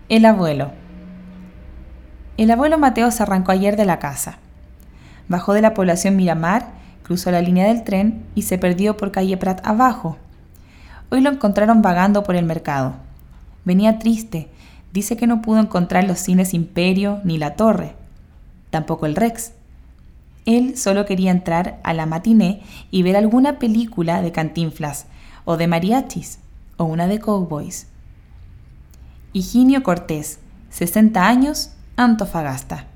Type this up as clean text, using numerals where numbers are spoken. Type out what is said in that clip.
El abuelo. El abuelo Mateo se arrancó ayer de la casa. Bajó de la población Miramar, cruzó la línea del tren y se perdió por calle Prat abajo. Hoy lo encontraron vagando por el mercado. Venía triste, dice que no pudo encontrar los cines Imperio ni La Torre, tampoco el Rex. Él solo quería entrar a la matiné y ver alguna película de Cantinflas, o de mariachis, o una de cowboys. Higinio Cortés, 60 años, Antofagasta.